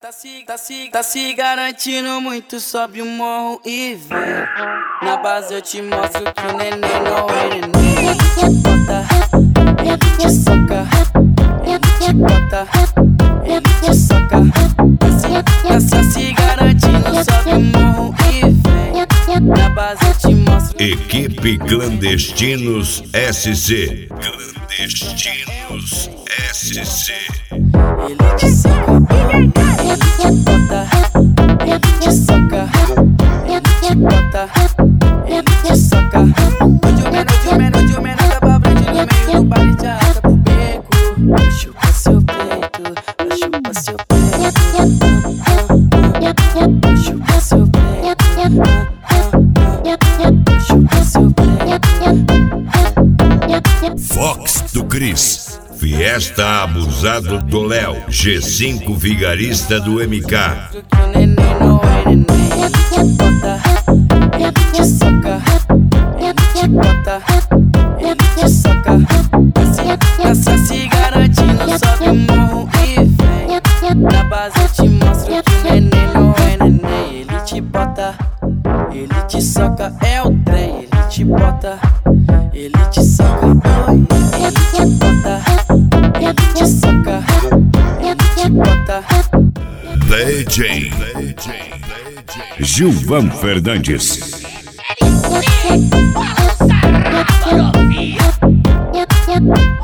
Tá se garantindo muito, sobe o morro e vem. Na base eu te mostro que o neném não é neném. Ele te bota, ele te soca, ele te bota, ele te soca. Tá se garantindo, sobe o morro e vem. Na base eu te mostro. Equipe Clandestinos SC. Clandestinos SC. Ele te soca, ele te bota, ele te soca, ele te bota, ele te soca. O menor da babrante no meio do baile te arrasta pro beco. Chupa seu peito, chupa seu peito, chupa seu peito, chupa seu peito. Fox do Cris. Fiesta Abusado do Léo. G5 Vigarista do MK. O neném não é neném. Ele te bota, ele te soca, ele te bota, ele te soca. Tá se garantindo, sobe o morro e vem. Na base eu te mostro que o neném não é neném. Ele te bota, ele te soca, é o trem. Ele te bota, ele te soca, oi. Ele te bota, ele te soca, ele te bota. DJ Gilvan Fernandes. Balança, novinha.